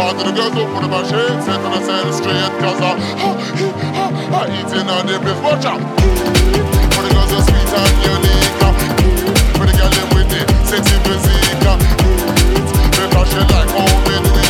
All to the girls who put the machine, set to the side straight, cause I eating on the place. Watch out! For the girls are sweet and unique. For the girl them with the sexy physique. Because she like how we do it.